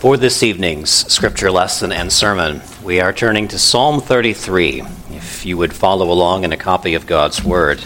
For this evening's scripture lesson and sermon, we are turning to Psalm 33, if you would follow along in a copy of God's Word.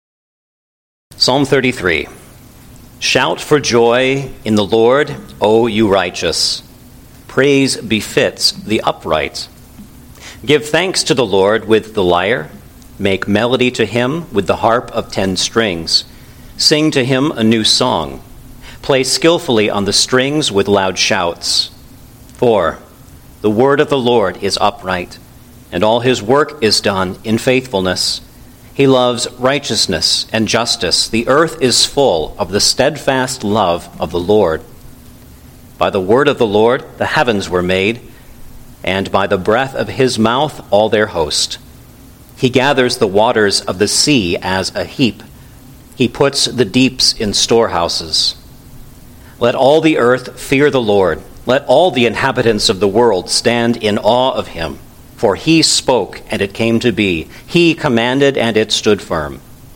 Psalm 33. Shout for joy in the Lord, O you righteous. Praise befits the upright. Give thanks to the Lord with the lyre. Make melody to him with the harp of 10 strings. Sing to him a new song. Play skillfully on the strings with loud shouts. For the word of the Lord is upright, and all his work is done in faithfulness. He loves righteousness and justice. The earth is full of the steadfast love of the Lord. By the word of the Lord the heavens were made, and by the breath of his mouth all their host. He gathers the waters of the sea as a heap. He puts the deeps in storehouses. Let all the earth fear the Lord. Let all the inhabitants of the world stand in awe of him. For he spoke, and it came to be. He commanded, and it stood firm.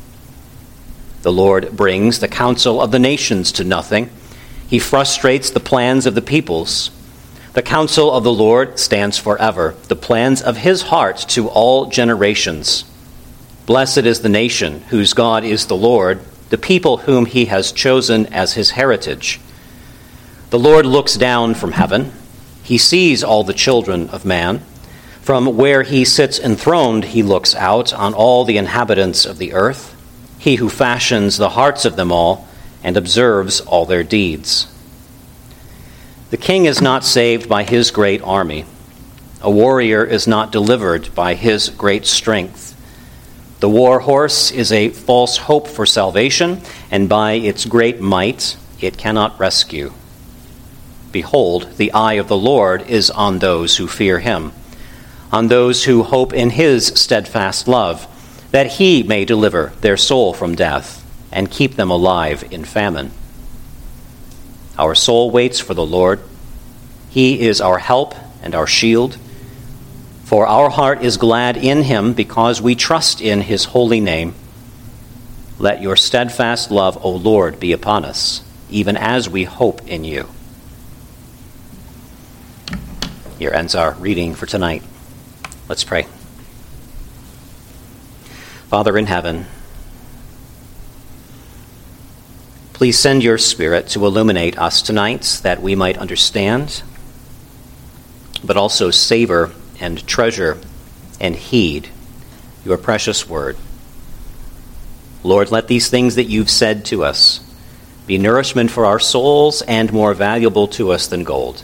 The Lord brings the counsel of the nations to nothing. He frustrates the plans of the peoples. The counsel of the Lord stands forever, the plans of his heart to all generations. Blessed is the nation whose God is the Lord, the people whom he has chosen as his heritage. The Lord looks down from heaven. He sees all the children of man. From where he sits enthroned, he looks out on all the inhabitants of the earth, he who fashions the hearts of them all and observes all their deeds. The king is not saved by his great army. A warrior is not delivered by his great strength. The war horse is a false hope for salvation, and by its great might it cannot rescue. Behold, the eye of the Lord is on those who fear him, on those who hope in his steadfast love, that he may deliver their soul from death and keep them alive in famine. Our soul waits for the Lord. He is our help and our shield. For our heart is glad in him because we trust in his holy name. Let your steadfast love, O Lord, be upon us, even as we hope in you. Here ends our reading for tonight. Let's pray. Father in heaven, please send your Spirit to illuminate us tonight that we might understand, but also savor and treasure and heed your precious word. Lord, let these things that you've said to us be nourishment for our souls and more valuable to us than gold.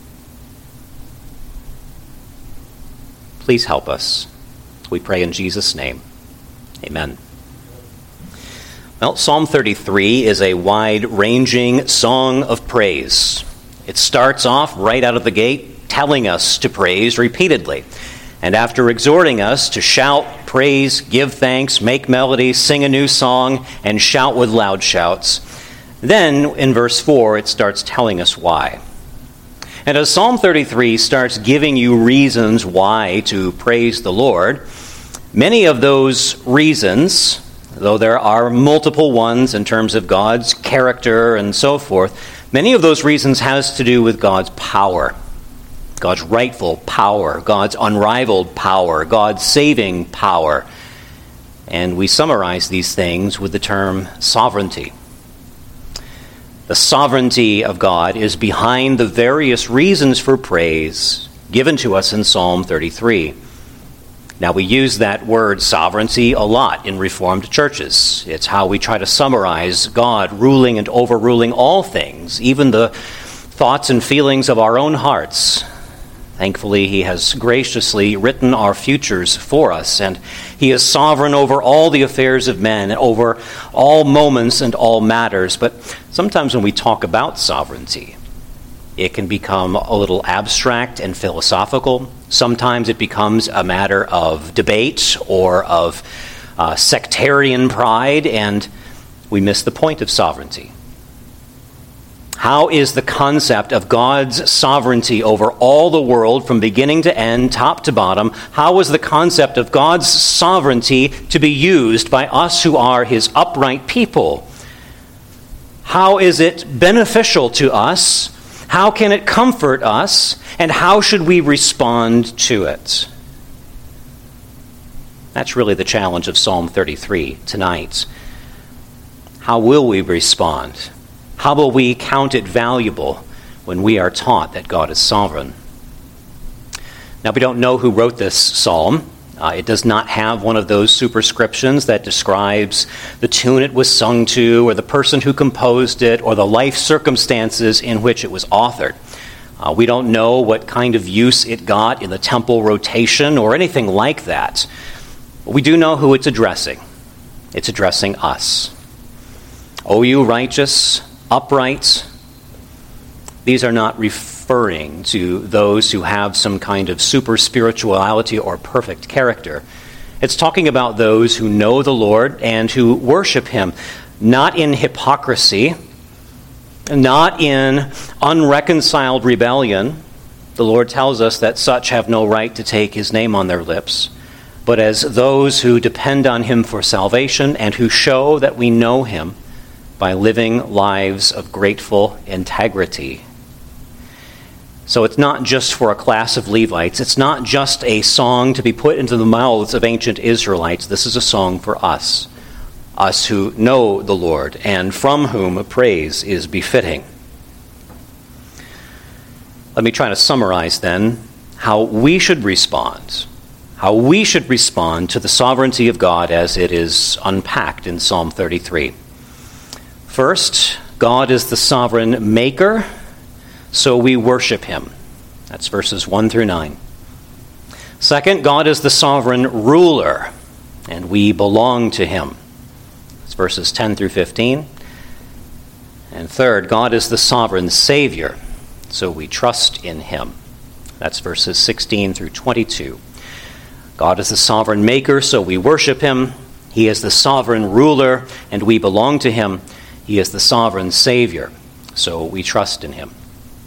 Please help us. We pray in Jesus' name. Amen. Well, Psalm 33 is a wide-ranging song of praise. It starts off right out of the gate telling us to praise repeatedly. And after exhorting us to shout, praise, give thanks, make melody, sing a new song, and shout with loud shouts, then in verse 4 it starts telling us why. And as Psalm 33 starts giving you reasons why to praise the Lord, many of those reasons, though there are multiple ones in terms of God's character and so forth, many of those reasons has to do with God's power, God's rightful power, God's unrivaled power, God's saving power. And we summarize these things with the term sovereignty. The sovereignty of God is behind the various reasons for praise given to us in Psalm 33. Now, we use that word sovereignty a lot in Reformed churches. It's how we try to summarize God ruling and overruling all things, even the thoughts and feelings of our own hearts. Thankfully, he has graciously written our futures for us, and he is sovereign over all the affairs of men, over all moments and all matters. But sometimes when we talk about sovereignty, it can become a little abstract and philosophical. Sometimes it becomes a matter of debate or of sectarian pride, and we miss the point of sovereignty. How is the concept of God's sovereignty over all the world from beginning to end, top to bottom, how is the concept of God's sovereignty to be used by us who are his upright people? How is it beneficial to us? How can it comfort us? And how should we respond to it? That's really the challenge of Psalm 33 tonight. How will we respond? How will we count it valuable when we are taught that God is sovereign? Now, we don't know who wrote this psalm. It does not have one of those superscriptions that describes the tune it was sung to, or the person who composed it, or the life circumstances in which it was authored. We don't know what kind of use it got in the temple rotation or anything like that. But we do know who it's addressing. It's addressing us. O you righteous, upright. These are not referring to those who have some kind of super spirituality or perfect character. It's talking about those who know the Lord and who worship him, not in hypocrisy, not in unreconciled rebellion. The Lord tells us that such have no right to take his name on their lips, but as those who depend on him for salvation and who show that we know him by living lives of grateful integrity. So it's not just for a class of Levites. It's not just a song to be put into the mouths of ancient Israelites. This is a song for us who know the Lord and from whom praise is befitting. Let me try to summarize then how we should respond. How we should respond to the sovereignty of God as it is unpacked in Psalm 33. First, God is the sovereign maker, so we worship him. That's verses 1 through 9. Second, God is the sovereign ruler, and we belong to him. That's verses 10 through 15. And third, God is the sovereign Savior, so we trust in him. That's verses 16 through 22. God is the sovereign maker, so we worship him. He is the sovereign ruler, and we belong to him. He is the sovereign Savior, so we trust in him.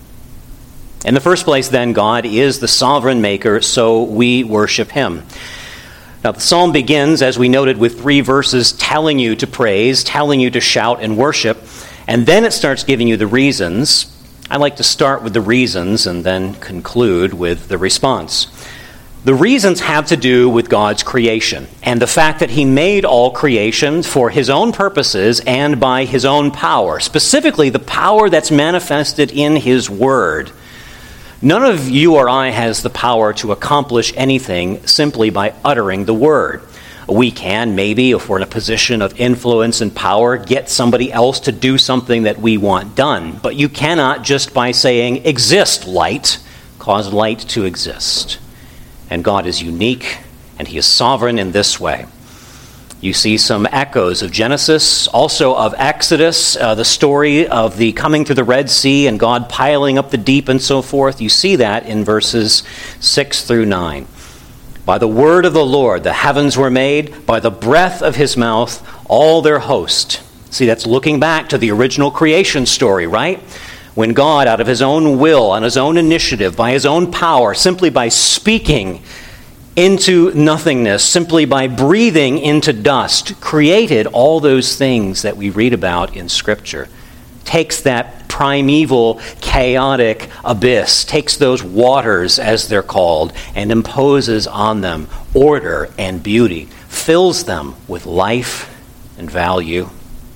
In the first place, then, God is the sovereign maker, so we worship him. Now, the psalm begins, as we noted, with 3 verses telling you to praise, telling you to shout and worship, and then it starts giving you the reasons. I like to start with the reasons and then conclude with the response. The reasons have to do with God's creation and the fact that he made all creation for his own purposes and by his own power, specifically the power that's manifested in his word. None of you or I has the power to accomplish anything simply by uttering the word. We can, maybe, if we're in a position of influence and power, get somebody else to do something that we want done. But you cannot, just by saying, exist, light, cause light to exist. And God is unique, and he is sovereign in this way. You see some echoes of Genesis, also of Exodus, the story of the coming through the Red Sea and God piling up the deep and so forth. You see that in verses 6 through 9. By the word of the Lord the heavens were made, by the breath of his mouth all their host. See, that's looking back to the original creation story, right? When God, out of his own will, on his own initiative, by his own power, simply by speaking into nothingness, simply by breathing into dust, created all those things that we read about in Scripture. Takes that primeval, chaotic abyss, takes those waters, as they're called, and imposes on them order and beauty, fills them with life and value.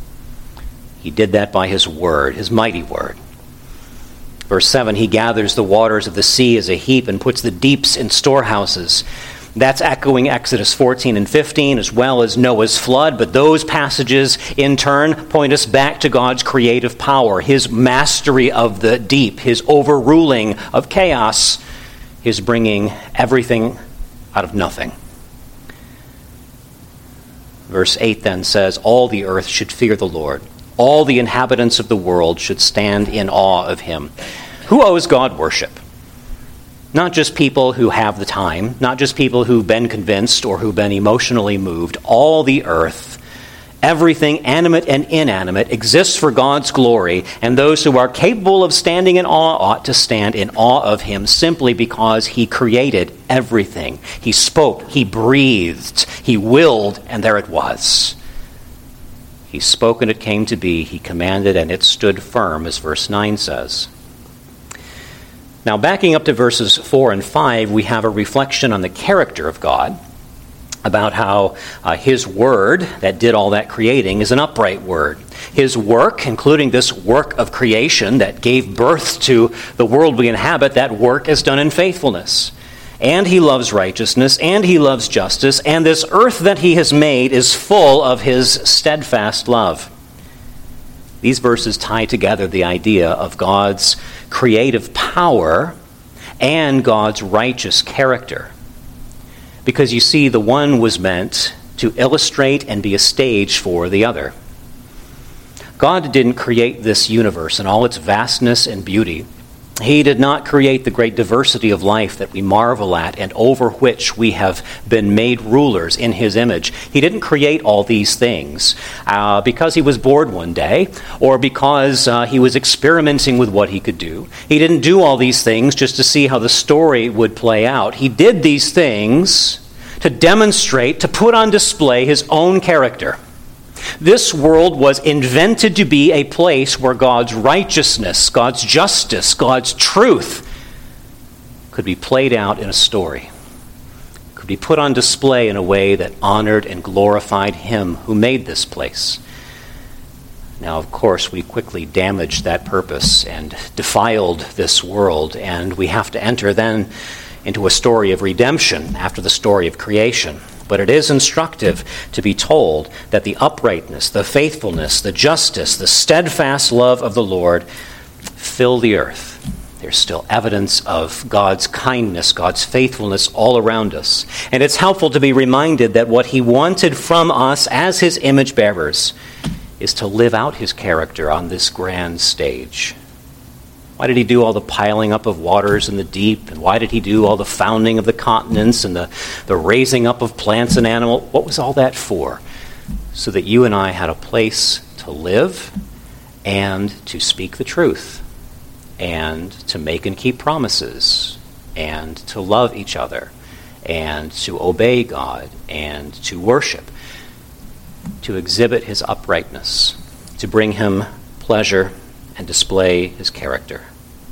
He did that by his word, his mighty word. Verse 7, he gathers the waters of the sea as a heap and puts the deeps in storehouses. That's echoing Exodus 14 and 15 as well as Noah's flood, but those passages in turn point us back to God's creative power, his mastery of the deep, his overruling of chaos, his bringing everything out of nothing. Verse 8 then says, all the earth should fear the Lord. All the inhabitants of the world should stand in awe of him. Who owes God worship? Not just people who have the time, not just people who've been convinced or who've been emotionally moved. All the earth, everything animate and inanimate, exists for God's glory, and those who are capable of standing in awe ought to stand in awe of him simply because he created everything. He spoke, he breathed, he willed, and there it was. He spoke and it came to be. He commanded and it stood firm, as verse 9 says. Now, backing up to verses 4 and 5, we have a reflection on the character of God, about how his word that did all that creating is an upright word. His work, including this work of creation that gave birth to the world we inhabit, that work is done in faithfulness. And he loves righteousness, and he loves justice, and this earth that he has made is full of his steadfast love. These verses tie together the idea of God's creative power and God's righteous character. Because you see, the one was meant to illustrate and be a stage for the other. God didn't create this universe in all its vastness and beauty. He did not create the great diversity of life that we marvel at and over which we have been made rulers in his image. He didn't create all these things because he was bored one day or because he was experimenting with what he could do. He didn't do all these things just to see how the story would play out. He did these things to demonstrate, to put on display his own character. This world was invented to be a place where God's righteousness, God's justice, God's truth could be played out in a story, could be put on display in a way that honored and glorified him who made this place. Now, of course, we quickly damaged that purpose and defiled this world, and we have to enter then into a story of redemption after the story of creation. But it is instructive to be told that the uprightness, the faithfulness, the justice, the steadfast love of the Lord fill the earth. There's still evidence of God's kindness, God's faithfulness all around us. And it's helpful to be reminded that what he wanted from us as his image bearers is to live out his character on this grand stage. Why did he do all the piling up of waters in the deep? And why did he do all the founding of the continents and the raising up of plants and animals? What was all that for? So that you and I had a place to live and to speak the truth and to make and keep promises and to love each other and to obey God and to worship, to exhibit his uprightness, to bring him pleasure and display his character.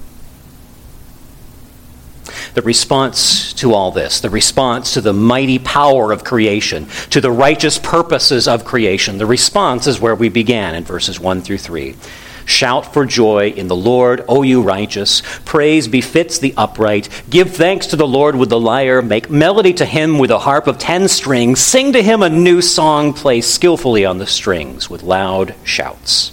The response to all this, the response to the mighty power of creation, to the righteous purposes of creation, the response is where we began in verses 1 through 3. Shout for joy in the Lord, O you righteous. Praise befits the upright. Give thanks to the Lord with the lyre. Make melody to him with a harp of 10 strings. Sing to him a new song. Play skillfully on the strings with loud shouts.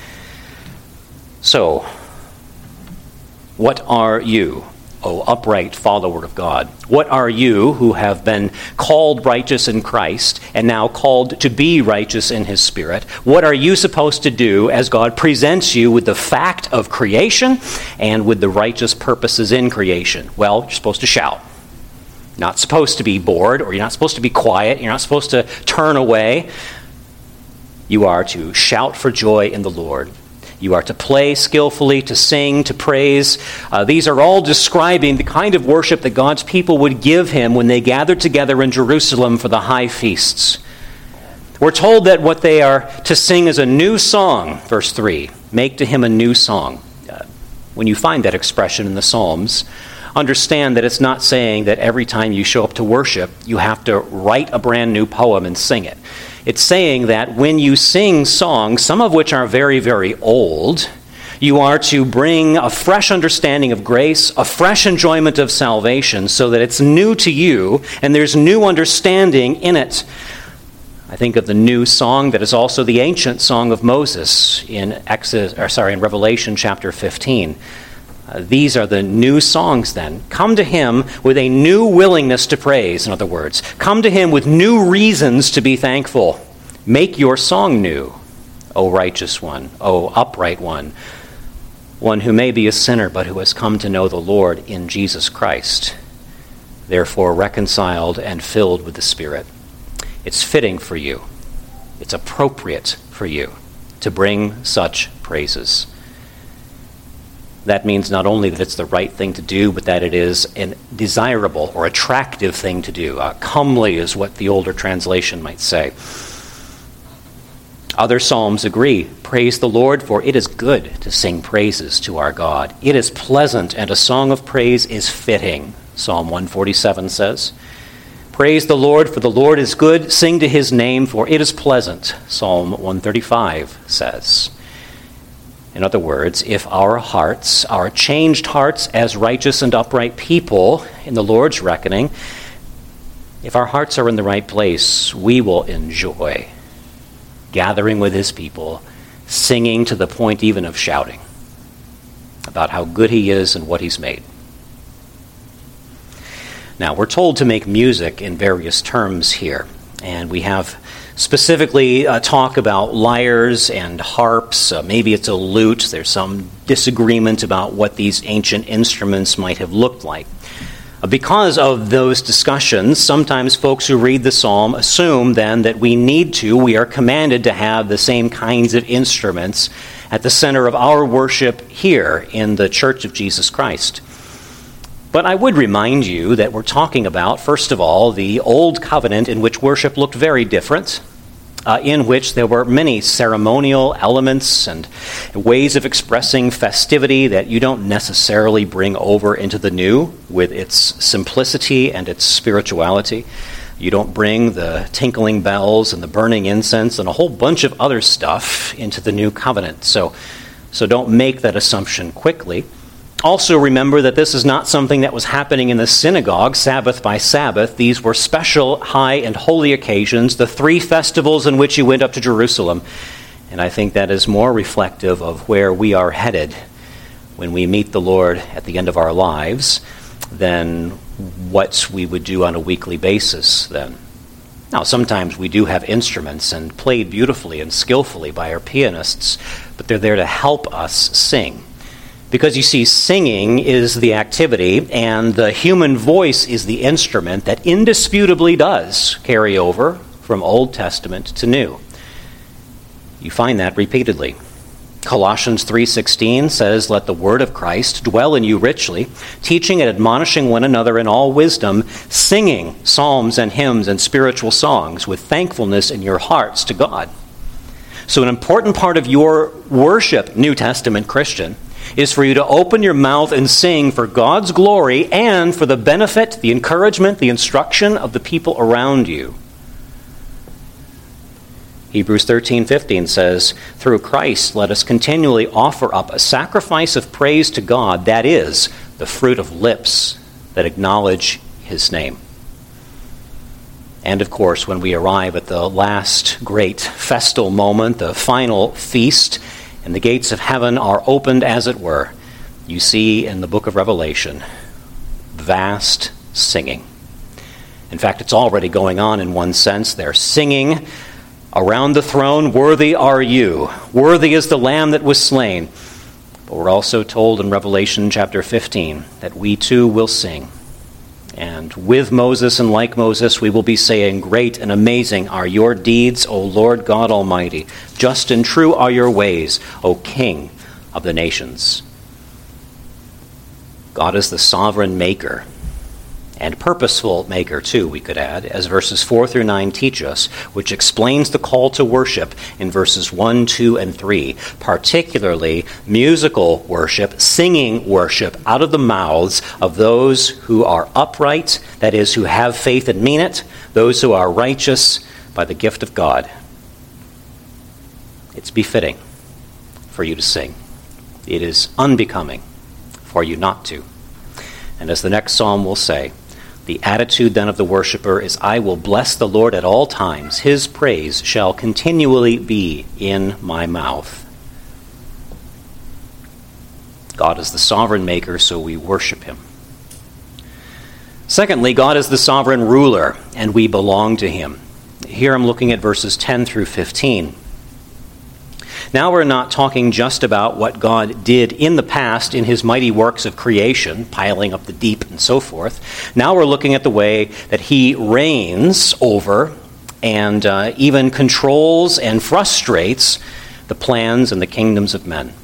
So, what are you, O upright follower of God? What are you who have been called righteous in Christ and now called to be righteous in his Spirit? What are you supposed to do as God presents you with the fact of creation and with the righteous purposes in creation? Well, you're supposed to shout. You're not supposed to be bored, or you're not supposed to be quiet. You're not supposed to turn away. You are to shout for joy in the Lord. You are to play skillfully, to sing, to praise. These are all describing the kind of worship that God's people would give him when they gathered together in Jerusalem for the high feasts. We're told that what they are to sing is a new song, verse 3. Make to him a new song. When you find that expression in the Psalms, understand that it's not saying that every time you show up to worship, you have to write a brand new poem and sing it. It's saying that when you sing songs, some of which are very, very old, you are to bring a fresh understanding of grace, a fresh enjoyment of salvation, so that it's new to you and there's new understanding in it. I think of the new song that is also the ancient song of Moses in Revelation chapter 15. These are the new songs then. Come to him with a new willingness to praise, in other words. Come to him with new reasons to be thankful. Make your song new, O righteous one, O upright one who may be a sinner but who has come to know the Lord in Jesus Christ, therefore reconciled and filled with the Spirit. It's fitting for you. It's appropriate for you to bring such praises. That means not only that it's the right thing to do, but that it is a desirable or attractive thing to do. Comely is what the older translation might say. Other psalms agree. Praise the Lord, for it is good to sing praises to our God. It is pleasant, and a song of praise is fitting, Psalm 147 says. Praise the Lord, for the Lord is good. Sing to his name, for it is pleasant, Psalm 135 says. In other words, if our hearts, our changed hearts as righteous and upright people in the Lord's reckoning, if our hearts are in the right place, we will enjoy gathering with his people, singing to the point even of shouting about how good he is and what he's made. Now, we're told to make music in various terms here, and we have specifically talk about lyres and harps. Maybe it's a lute. There's some disagreement about what these ancient instruments might have looked like. Because of those discussions, sometimes folks who read the psalm assume then that we are commanded to have the same kinds of instruments at the center of our worship here in the Church of Jesus Christ. But I would remind you that we're talking about, first of all, the Old Covenant in which worship looked very different, in which there were many ceremonial elements and ways of expressing festivity that you don't necessarily bring over into the New with its simplicity and its spirituality. You don't bring the tinkling bells and the burning incense and a whole bunch of other stuff into the New Covenant. So don't make that assumption quickly. Also remember that this is not something that was happening in the synagogue, Sabbath by Sabbath. These were special, high, and holy occasions, the 3 festivals in which you went up to Jerusalem. And I think that is more reflective of where we are headed when we meet the Lord at the end of our lives than what we would do on a weekly basis then. Now, sometimes we do have instruments and played beautifully and skillfully by our pianists, but they're there to help us sing. Because you see, singing is the activity, and the human voice is the instrument that indisputably does carry over from Old Testament to New. You find that repeatedly. Colossians 3:16 says, "Let the word of Christ dwell in you richly, teaching and admonishing one another in all wisdom, singing psalms and hymns and spiritual songs with thankfulness in your hearts to God." So an important part of your worship, New Testament Christian, is for you to open your mouth and sing for God's glory and for the benefit, the encouragement, the instruction of the people around you. Hebrews 13:15 says, "Through Christ let us continually offer up a sacrifice of praise to God, that is, the fruit of lips that acknowledge his name." And of course, when we arrive at the last great festal moment, the final feast, and the gates of heaven are opened, as it were, you see in the book of Revelation vast singing. In fact, it's already going on in one sense. They're singing around the throne, "Worthy are you. Worthy is the Lamb that was slain." But we're also told in Revelation chapter 15 that we too will sing. And with Moses and like Moses, we will be saying, "Great and amazing are your deeds, O Lord God Almighty. Just and true are your ways, O King of the nations." God is the sovereign maker, and purposeful maker too, we could add, as verses 4 through 9 teach us, which explains the call to worship in verses 1, 2, and 3, particularly musical worship, singing worship out of the mouths of those who are upright, that is, who have faith and mean it, those who are righteous by the gift of God. It's befitting for you to sing. It is unbecoming for you not to. And as the next psalm will say, the attitude then of the worshiper is, "I will bless the Lord at all times. His praise shall continually be in my mouth." God is the sovereign maker, so we worship him. Secondly, God is the sovereign ruler, and we belong to him. Here I'm looking at verses 10 through 15. Now we're not talking just about what God did in the past in his mighty works of creation, piling up the deep and so forth. Now we're looking at the way that he reigns over and even controls and frustrates the plans and the kingdoms of men.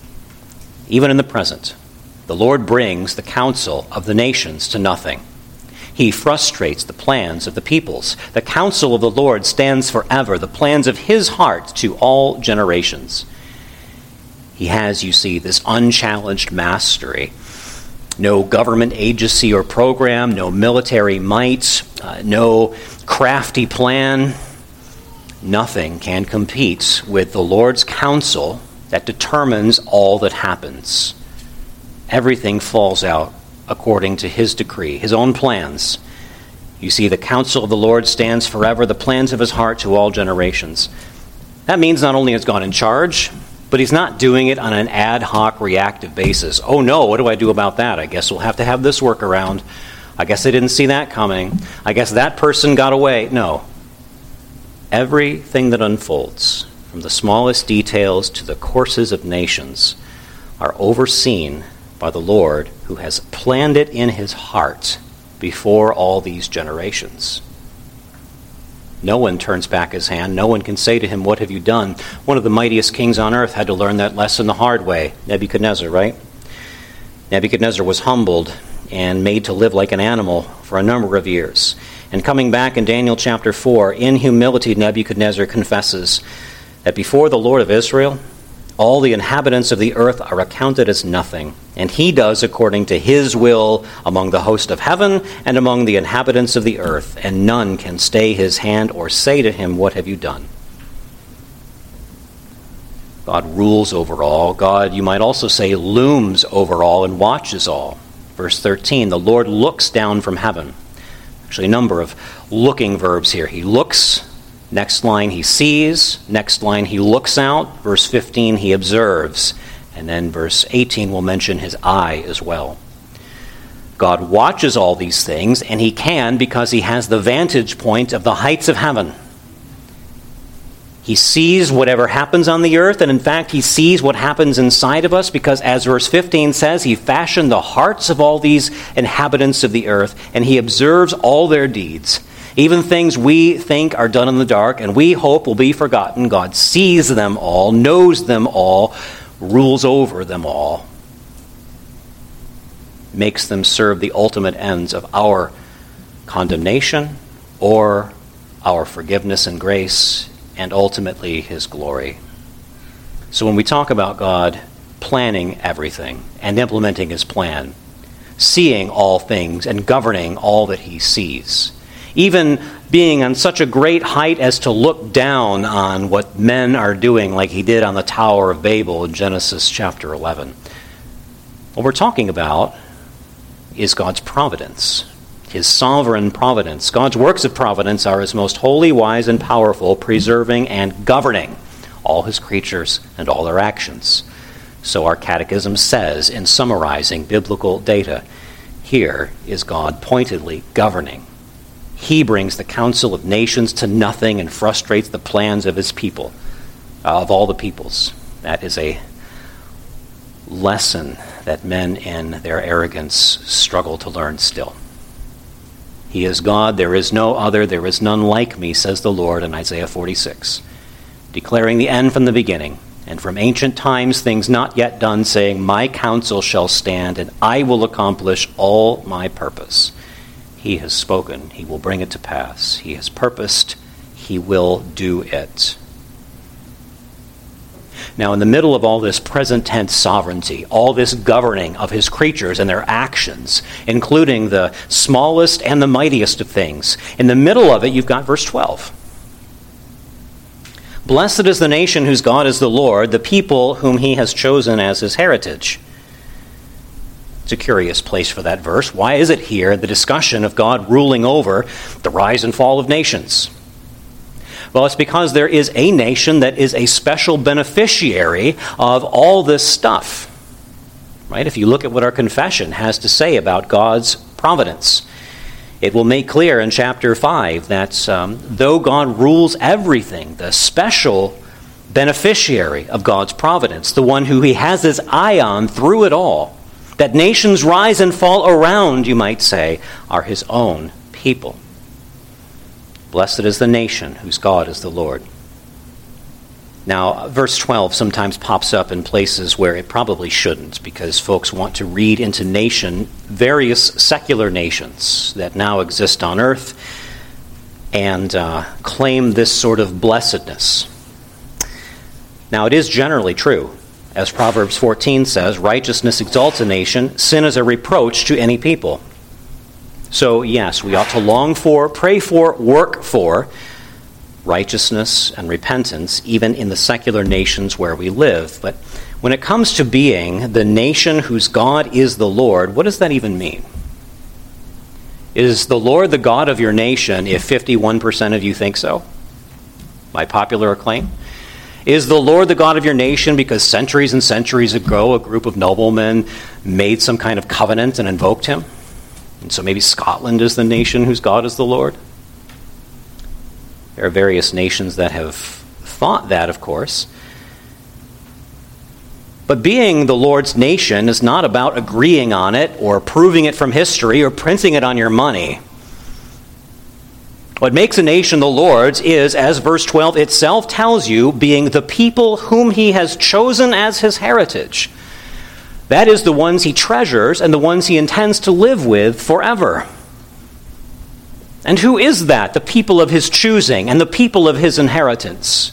Even in the present, the Lord brings the counsel of the nations to nothing. He frustrates the plans of the peoples. The counsel of the Lord stands forever, the plans of his heart to all generations. He has, you see, this unchallenged mastery. No government agency or program, no military might, no crafty plan. Nothing can compete with the Lord's counsel that determines all that happens. Everything falls out according to his decree, his own plans. You see, the counsel of the Lord stands forever, the plans of his heart to all generations. That means not only is God in charge, but he's not doing it on an ad hoc reactive basis. Oh no, what do I do about that? I guess we'll have to have this workaround. I guess I didn't see that coming. I guess that person got away. No. Everything that unfolds, from the smallest details to the courses of nations, are overseen by the Lord, who has planned it in his heart before all these generations. No one turns back his hand. No one can say to him, "What have you done?" One of the mightiest kings on earth had to learn that lesson the hard way. Nebuchadnezzar, right? Nebuchadnezzar was humbled and made to live like an animal for a number of years. And coming back in Daniel chapter 4, in humility Nebuchadnezzar confesses that before the Lord of Israel, all the inhabitants of the earth are accounted as nothing, and he does according to his will among the host of heaven and among the inhabitants of the earth, and none can stay his hand or say to him, "What have you done?" God rules over all. God, you might also say, looms over all and watches all. Verse 13, the Lord looks down from heaven. Actually, a number of looking verbs here. He looks. Next line, he sees. Next line, he looks out. Verse 15, he observes. And then verse 18 will mention his eye as well. God watches all these things, and he can because he has the vantage point of the heights of heaven. He sees whatever happens on the earth, and in fact, he sees what happens inside of us because, as verse 15 says, he fashioned the hearts of all these inhabitants of the earth, and he observes all their deeds. Even things we think are done in the dark and we hope will be forgotten, God sees them all, knows them all, rules over them all, makes them serve the ultimate ends of our condemnation or our forgiveness and grace, and ultimately his glory. So when we talk about God planning everything and implementing his plan, seeing all things and governing all that he sees, even being on such a great height as to look down on what men are doing like he did on the Tower of Babel in Genesis chapter 11. What we're talking about is God's providence, his sovereign providence. God's works of providence are his most holy, wise, and powerful, preserving and governing all his creatures and all their actions. So our catechism says, in summarizing biblical data, here is God pointedly governing. He brings the counsel of nations to nothing and frustrates the plans of his people, of all the peoples. That is a lesson that men in their arrogance struggle to learn still. He is God, there is no other, there is none like me, says the Lord in Isaiah 46, declaring the end from the beginning, and from ancient times things not yet done, saying, my counsel shall stand, and I will accomplish all my purpose. He has spoken, he will bring it to pass. He has purposed, he will do it. Now, in the middle of all this present tense sovereignty, all this governing of his creatures and their actions, including the smallest and the mightiest of things, in the middle of it, you've got verse 12. Blessed is the nation whose God is the Lord, the people whom he has chosen as his heritage. It's a curious place for that verse. Why is it here, the discussion of God ruling over the rise and fall of nations? Well, it's because there is a nation that is a special beneficiary of all this stuff. Right? If you look at what our confession has to say about God's providence, it will make clear in chapter 5 that though God rules everything, the special beneficiary of God's providence, the one who he has his eye on through it all, that nations rise and fall around, you might say, are his own people. Blessed is the nation whose God is the Lord. Now, verse 12 sometimes pops up in places where it probably shouldn't, because folks want to read into various secular nations that now exist on earth and claim this sort of blessedness. Now, it is generally true. As Proverbs 14 says, righteousness exalts a nation, sin is a reproach to any people. So, yes, we ought to long for, pray for, work for righteousness and repentance, even in the secular nations where we live. But when it comes to being the nation whose God is the Lord, what does that even mean? Is the Lord the God of your nation if 51% of you think so? By popular acclaim? Is the Lord the God of your nation because centuries and centuries ago a group of noblemen made some kind of covenant and invoked him? And so maybe Scotland is the nation whose God is the Lord? There are various nations that have thought that, of course. But being the Lord's nation is not about agreeing on it or proving it from history or printing it on your money. What makes a nation the Lord's is, as verse 12 itself tells you, being the people whom he has chosen as his heritage. That is the ones he treasures and the ones he intends to live with forever. And who is that? The people of his choosing and the people of his inheritance.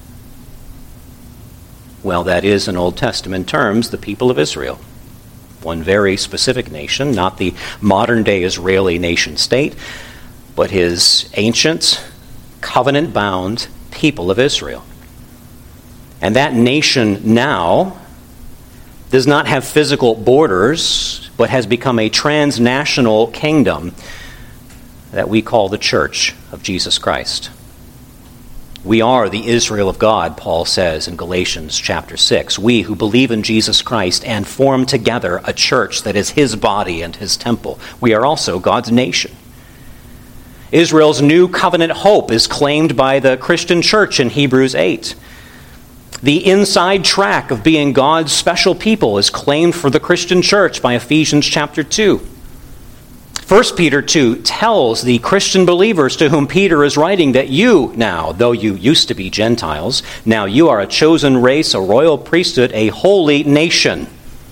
Well, that is, in Old Testament terms, the people of Israel. One very specific nation, not the modern-day Israeli nation-state, but his ancient, covenant-bound people of Israel. And that nation now does not have physical borders, but has become a transnational kingdom that we call the Church of Jesus Christ. We are the Israel of God, Paul says in Galatians chapter 6. We who believe in Jesus Christ and form together a church that is his body and his temple. We are also God's nation. Israel's new covenant hope is claimed by the Christian church in Hebrews 8. The inside track of being God's special people is claimed for the Christian church by Ephesians chapter 2. 1 Peter 2 tells the Christian believers to whom Peter is writing that you now, though you used to be Gentiles, now you are a chosen race, a royal priesthood, a holy nation.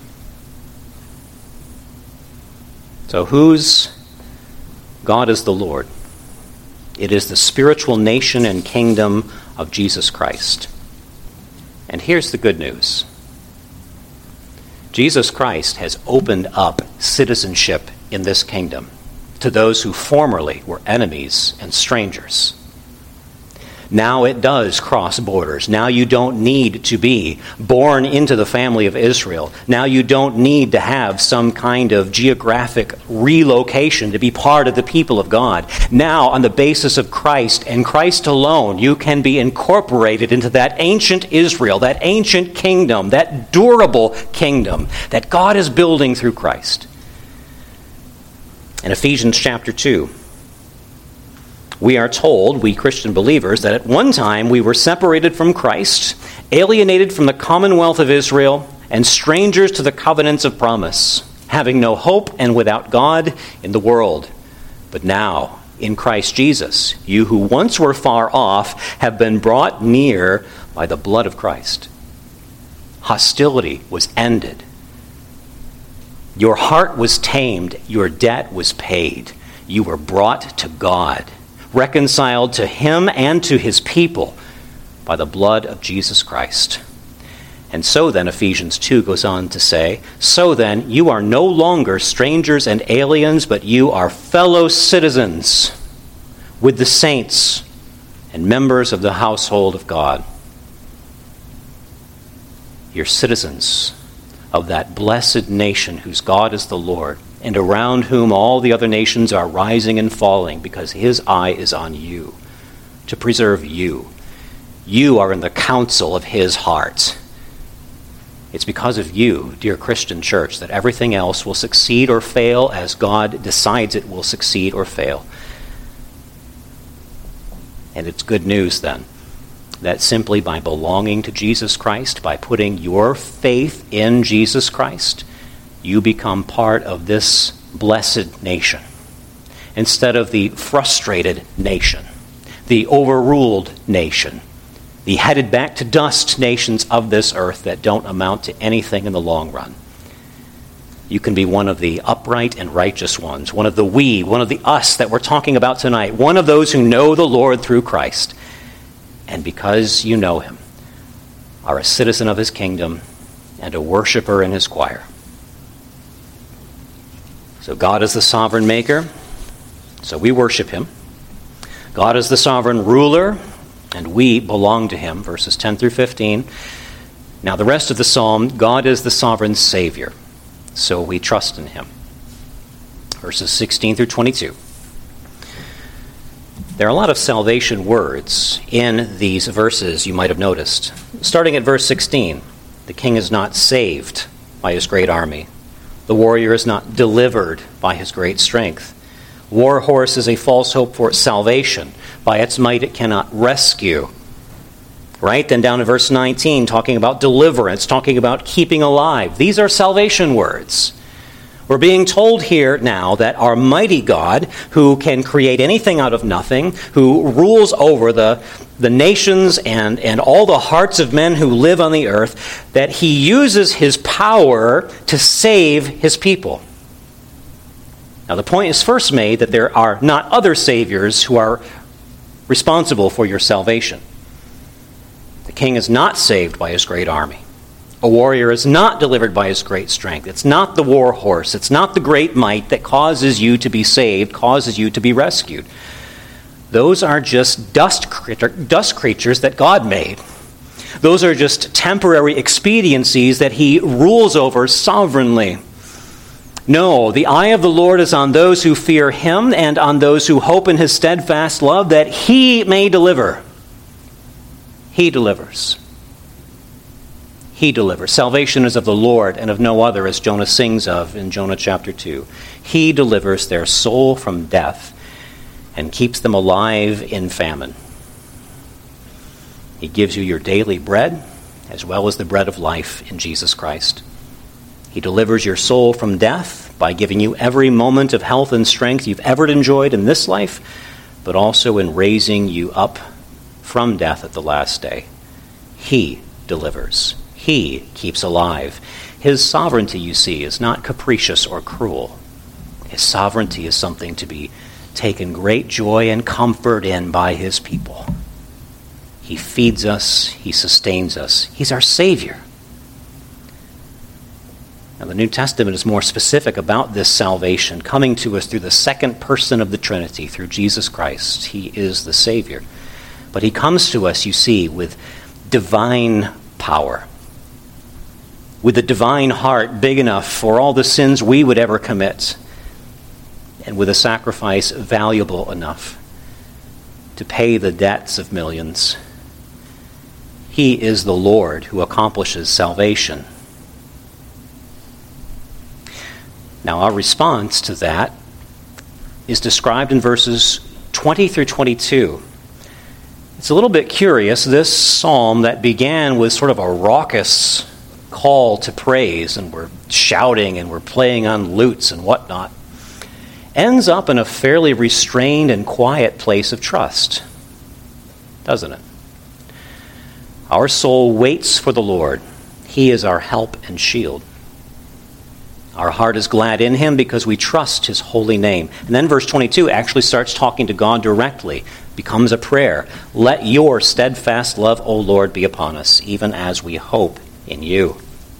So whose God is the Lord? It is the spiritual nation and kingdom of Jesus Christ. And here's the good news. Jesus Christ has opened up citizenship in this kingdom to those who formerly were enemies and strangers. Now it does cross borders. Now you don't need to be born into the family of Israel. Now you don't need to have some kind of geographic relocation to be part of the people of God. Now, on the basis of Christ and Christ alone, you can be incorporated into that ancient Israel, that ancient kingdom, that durable kingdom that God is building through Christ. In Ephesians chapter 2, we are told, we Christian believers, that at one time we were separated from Christ, alienated from the commonwealth of Israel, and strangers to the covenants of promise, having no hope and without God in the world. But now, in Christ Jesus, you who once were far off have been brought near by the blood of Christ. Hostility was ended. Your heart was tamed. Your debt was paid. You were brought to God, reconciled to him and to his people by the blood of Jesus Christ. And so then, Ephesians 2 goes on to say, so then, you are no longer strangers and aliens, but you are fellow citizens with the saints and members of the household of God. You're citizens of that blessed nation whose God is the Lord, and around whom all the other nations are rising and falling, because his eye is on you, to preserve you. You are in the counsel of his heart. It's because of you, dear Christian church, that everything else will succeed or fail as God decides it will succeed or fail. And it's good news, then, that simply by belonging to Jesus Christ, by putting your faith in Jesus Christ, you become part of this blessed nation, instead of the frustrated nation, the overruled nation, the headed back to dust nations of this earth that don't amount to anything in the long run. You can be one of the upright and righteous ones, one of the we, one of the us that we're talking about tonight, one of those who know the Lord through Christ. And because you know him, are a citizen of his kingdom and a worshiper in his choir. So God is the sovereign maker, so we worship him. God is the sovereign ruler, and we belong to him, verses 10 through 15. Now the rest of the psalm, God is the sovereign Savior, so we trust in him. Verses 16 through 22. There are a lot of salvation words in these verses, you might have noticed. Starting at verse 16, the king is not saved by his great army. The warrior is not delivered by his great strength. War horse is a false hope for salvation. By its might it cannot rescue. Right? Then down to verse 19, talking about deliverance, talking about keeping alive. These are salvation words. We're being told here now that our mighty God, who can create anything out of nothing, who rules over the nations and all the hearts of men who live on the earth, that he uses his power to save his people. Now the point is first made that there are not other saviors who are responsible for your salvation. The king is not saved by his great army. A warrior is not delivered by his great strength. It's not the war horse. It's not the great might that causes you to be saved, causes you to be rescued. Those are just dust creatures that God made. Those are just temporary expediencies that he rules over sovereignly. No, the eye of the Lord is on those who fear him and on those who hope in his steadfast love, that he may deliver. He delivers. He delivers. Salvation is of the Lord and of no other, as Jonah sings of in Jonah chapter 2. He delivers their soul from death and keeps them alive in famine. He gives you your daily bread, as well as the bread of life in Jesus Christ. He delivers your soul from death by giving you every moment of health and strength you've ever enjoyed in this life, but also in raising you up from death at the last day. He delivers. He keeps alive. His sovereignty, you see, is not capricious or cruel. His sovereignty is something to be taken great joy and comfort in by his people. He feeds us. He sustains us. He's our Savior. Now, the New Testament is more specific about this salvation coming to us through the second person of the Trinity, through Jesus Christ. He is the Savior. But he comes to us, you see, with divine power, with a divine heart big enough for all the sins we would ever commit, and with a sacrifice valuable enough to pay the debts of millions. He is the Lord who accomplishes salvation. Now, our response to that is described in verses 20 through 22. It's a little bit curious. This psalm that began with sort of a raucous call to praise, and we're shouting and we're playing on lutes and whatnot, ends up in a fairly restrained and quiet place of trust, doesn't it? Our soul waits for the Lord. He is our help and shield. Our heart is glad in him because we trust his holy name. And then verse 22 actually starts talking to God directly, becomes a prayer. Let your steadfast love, O Lord, be upon us, even as we hope in you.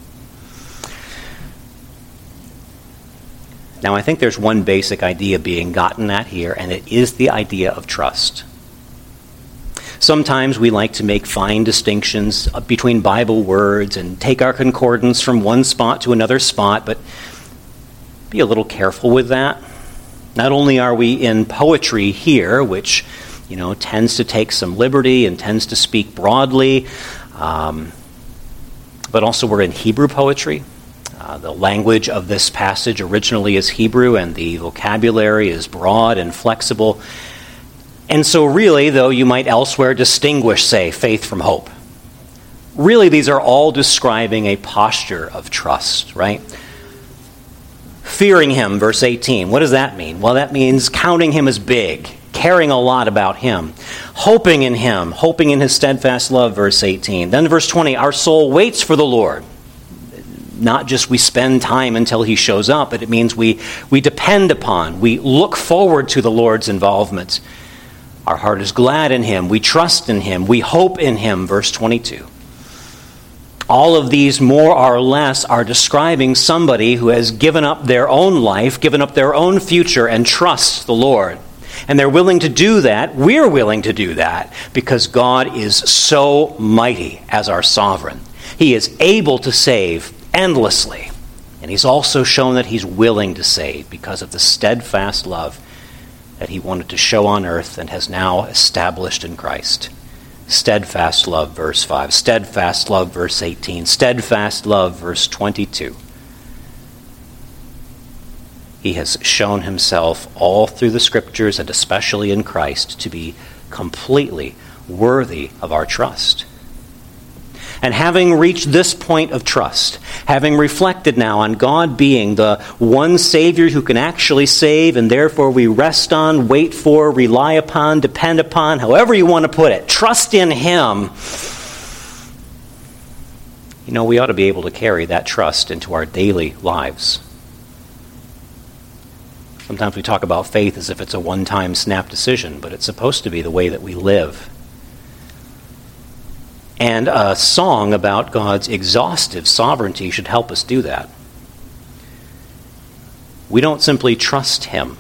Now, I think there's one basic idea being gotten at here, and it is the idea of trust. Sometimes we like to make fine distinctions between Bible words and take our concordance from one spot to another spot, but be a little careful with that. Not only are we in poetry here, which, tends to take some liberty and tends to speak broadly, but also we're in Hebrew poetry. The language of this passage originally is Hebrew, and the vocabulary is broad and flexible. And so really, though you might elsewhere distinguish, say, faith from hope, really these are all describing a posture of trust, right? Fearing him, verse 18. What does that mean? Well, that means counting him as big, caring a lot about him, hoping in his steadfast love, verse 18. Then verse 20, our soul waits for the Lord. Not just we spend time until he shows up, but it means we depend upon, we look forward to the Lord's involvement. Our heart is glad in him, we trust in him, we hope in him, verse 22. All of these, more or less, are describing somebody who has given up their own life, given up their own future, and trusts the Lord. And they're willing to do that. We're willing to do that because God is so mighty as our sovereign. He is able to save endlessly. And he's also shown that he's willing to save because of the steadfast love that he wanted to show on earth and has now established in Christ. Steadfast love, verse 5. Steadfast love, verse 18. Steadfast love, verse 22. He has shown himself all through the Scriptures and especially in Christ to be completely worthy of our trust. And having reached this point of trust, having reflected now on God being the one Savior who can actually save, and therefore we rest on, wait for, rely upon, depend upon, however you want to put it, trust in him, we ought to be able to carry that trust into our daily lives. Sometimes we talk about faith as if it's a one-time snap decision, but it's supposed to be the way that we live. And a song about God's exhaustive sovereignty should help us do that. We don't simply trust him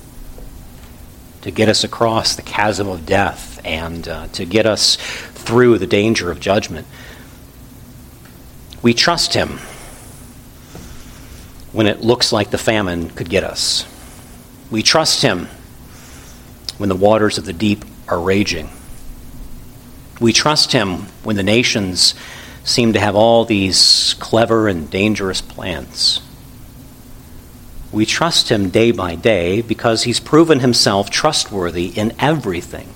to get us across the chasm of death and to get us through the danger of judgment. We trust him when it looks like the famine could get us. We trust him when the waters of the deep are raging. We trust him when the nations seem to have all these clever and dangerous plans. We trust him day by day because he's proven himself trustworthy in everything.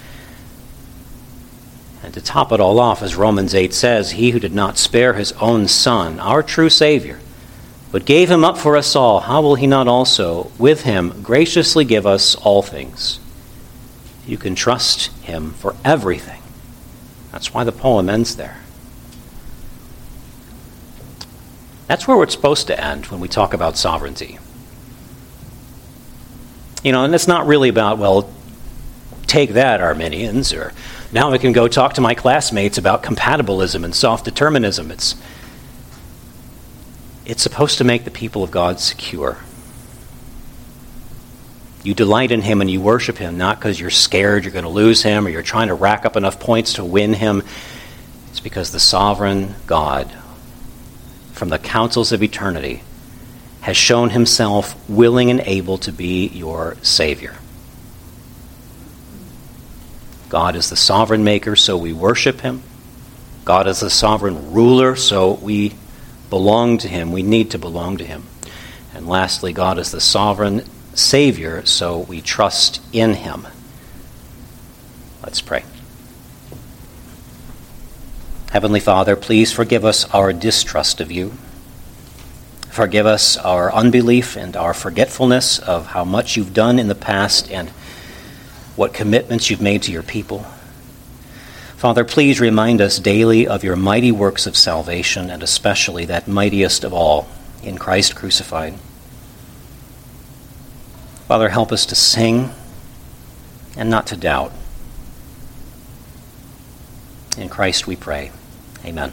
And to top it all off, as Romans 8 says, he who did not spare his own son, our true Savior, but gave him up for us all, how will he not also, with him, graciously give us all things? You can trust him for everything. That's why the poem ends there. That's where we're supposed to end when we talk about sovereignty. And it's not really about, well, take that, Arminians, or now I can go talk to my classmates about compatibilism and self-determinism. It's supposed to make the people of God secure. You delight in him and you worship him, not because you're scared you're going to lose him or you're trying to rack up enough points to win him. It's because the sovereign God, from the councils of eternity, has shown himself willing and able to be your Savior. God is the sovereign maker, so we worship him. God is the sovereign ruler, so we belong to him. We need to belong to him. And lastly, God is the sovereign Savior, so we trust in him. Let's pray. Heavenly Father, please forgive us our distrust of you. Forgive us our unbelief and our forgetfulness of how much you've done in the past and what commitments you've made to your people. Father, please remind us daily of your mighty works of salvation, and especially that mightiest of all, in Christ crucified. Father, help us to sing and not to doubt. In Christ we pray. Amen.